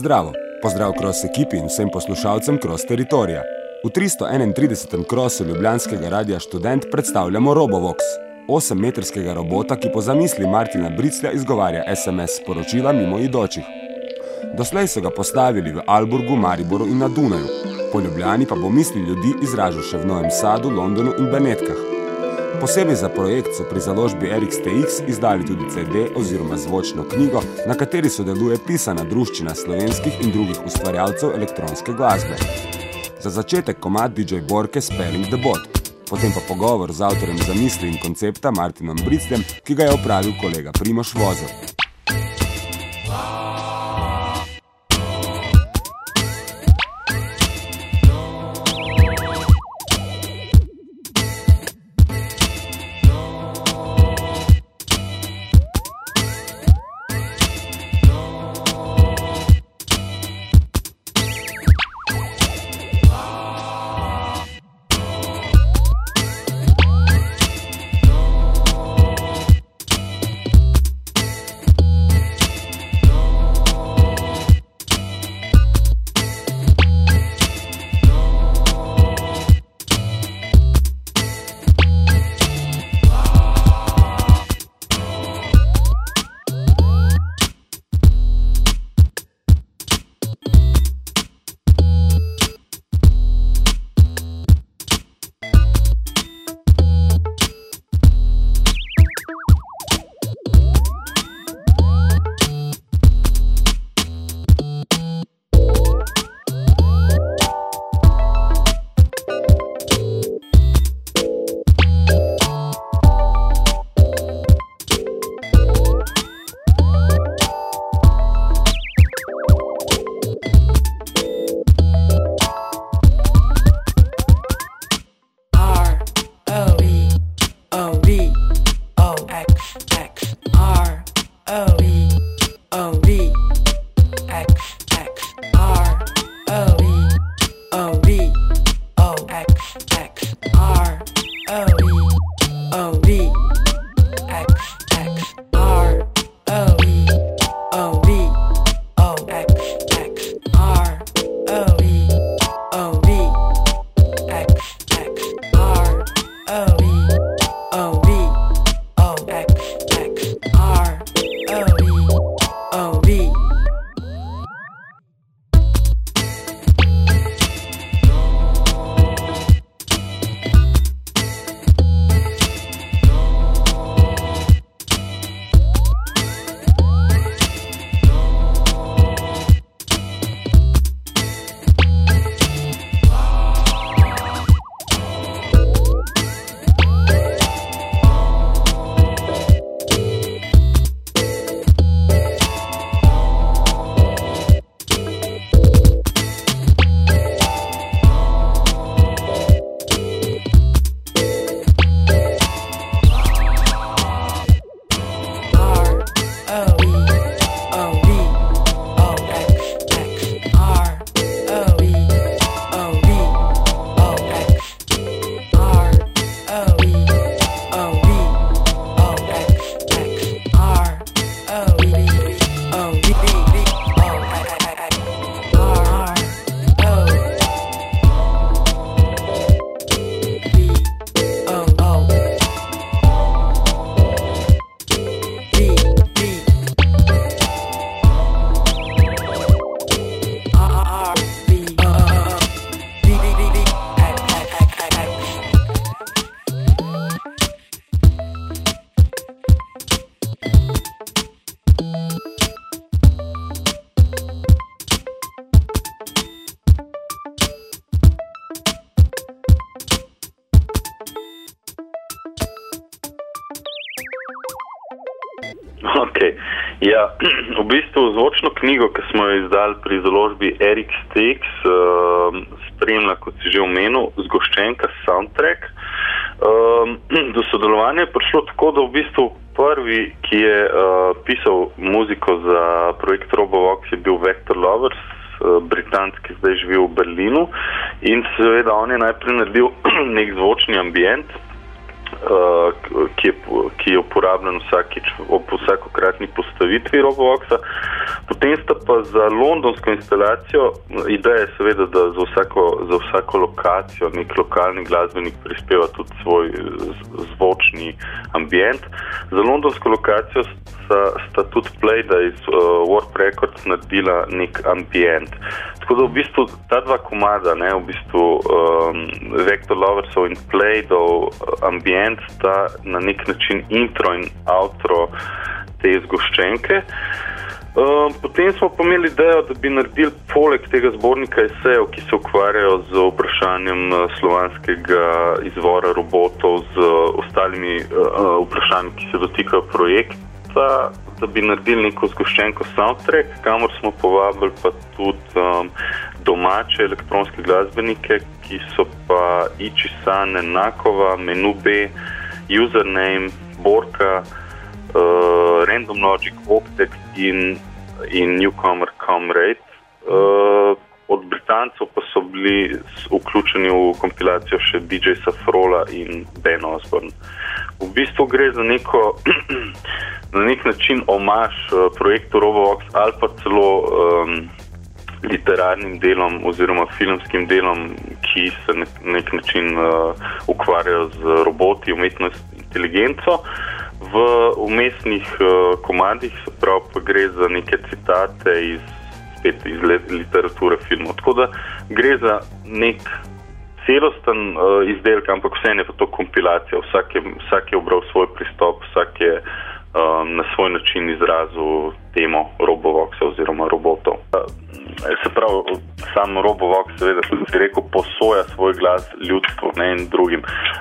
Zdravo! Pozdrav Cross ekipi in vsem poslušalcem Cross teritorija. V 331. Crossu ljubljanskega radia Študent predstavljamo RoboVox, 8-metrskega robota, ki po zamisli Martina Briclja izgovarja SMS sporočila mimo idočih. Doslej so ga postavili v Alburgu, Mariboru in na Dunaju. Po Ljubljani pa bo misli ljudi izražal še v Novem Sadu, Londonu in Benetkah. Posebej za projekt so pri založbi RXTX izdali tudi CD oziroma zvočno knjigo, na kateri sodeluje pisana druščina slovenskih in drugih ustvarjalcev elektronske glasbe. Za začetek komad DJ Borke Spelling the Bot, potem pa pogovor z avtorjem zamisli in koncepta Martinom Bricljem, ki ga je opravil kolega Primož Vozel. Ja, v bistvu zvočno knjigo, ki smo jo izdali pri založbi RXTX, spremlja, kot si že omenil, zgoščenka Soundtrack. Do sodelovanja je prišlo tako, da v bistvu prvi, ki je pisal muziko za projekt RoboVox, je bil Vector Lovers, Britanc, ki zdaj živi v Berlinu, in seveda on je najprej naredil nek zvočni ambient, ki ki je uporabljen vsakič ob vsakokratni postavitvi RoboVoxa. Potem sta pa za londonsko instalacijo, ideja je seveda, da za vsako lokacijo nek lokalni glasbenik prispeva tudi svoj zvočni ambient. Za londonsko lokacijo sta tudi Playda iz Warp Records naredila nek ambient. Tako da v bistvu ta dva komada, v bistvu Vector Loversov in Playdov ambient sta na nek način intro in outro te zgoščenke. Potem smo pa imeli idejo, da bi naredili poleg tega zbornika esejev, ki se ukvarjajo z vprašanjem slovanskega izvora robotov, z ostalimi vprašanji, ki se dotikajo projekta, da bi naredili neko zgoščenko soundtrack, kamor smo povabili pa tudi domače elektronske glasbenike, ki so pa Ichi-san, Enakova, Menu B, Username, Borka, Random Logic, Optex in Newcomer Comrade. Od Britancev pa so bili vključeni v kompilacijo še DJ Safrola in Ben Osborne. V bistvu gre za na nek način omaž projektu RoboVox ali pa celo literarnim delom oziroma filmskim delom, ki se na nek način ukvarjajo z roboti, umetno inteligenco. V umestnih komadih se pravi pa gre za neke citate iz literature filmov. Tako da gre za nek celosten izdelek, ampak vse je pa to kompilacija. Vsak je obral svoj pristop, vsak je na svoj način izrazil temo RoboVoxa oziroma robotov. Se pravi, sam RoboVox seveda, tudi si rekel, posoja svoj glas ljudstvu, in drugim.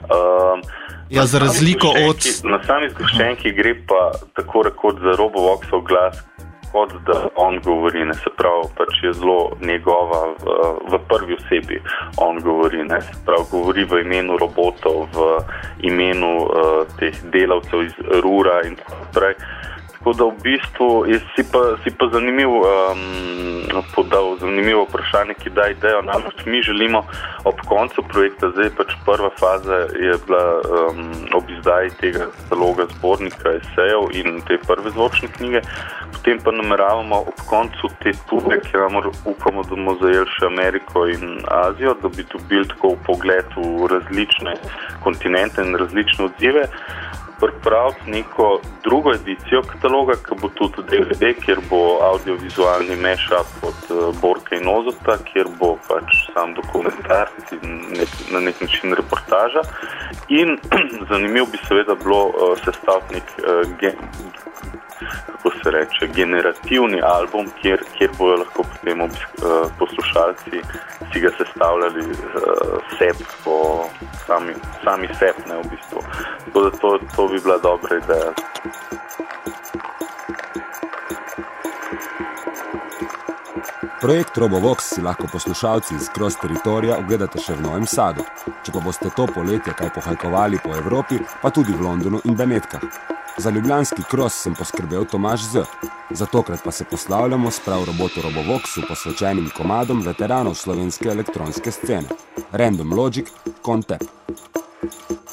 Ja, za razliko od... Na sami zgoščenki gre pa tako rekoč za RoboVoxov glas, kot da on govori, se pravi, pač je zelo njegova v prvi osebi on govori, se pravi, govori v imenu robotov, v imenu teh delavcev iz Rura in tako naprej. Tako da v bistvu si pa podal zanimivo vprašanje, ki da idejo. Namreč mi želimo ob koncu projekta, zdaj pač prva faza je bila ob izdaji tega kataloga zbornika esejev in te prve zvočne knjige, potem pa nameravamo ob koncu te ture, kamor upamo, da bomo zajeli še Ameriko in Azijo, da bi dobili tako pogled v različne kontinente in različne odzive, pripraviti neko drugo edicijo kataloga, ki bo tudi DVD, kjer bo audiovizualni mashup od Borka in Ozota, kjer bo pač sam dokumentar in na nek način reportaža. In zanimivo bi seveda bilo sestaviti nek generativni album, kjer bojo lahko potem poslušalci si ga sestavljali sami seb, v bistvu. Tako da to bi bila dobra ideja. Projekt RoboVox si lahko poslušalci iz Cross teritorija ogledate še v Novem Sadu. Če pa boste to poletje kaj pohajkovali po Evropi, pa tudi v Londonu in Benetkah. Za ljubljanski Cross sem poskrbel Tomaž Z. Za tokrat pa se poslavljamo s prav robotu RoboVoxu posvečenim komadom veteranov slovenske elektronske scene. Random Logic, Contep.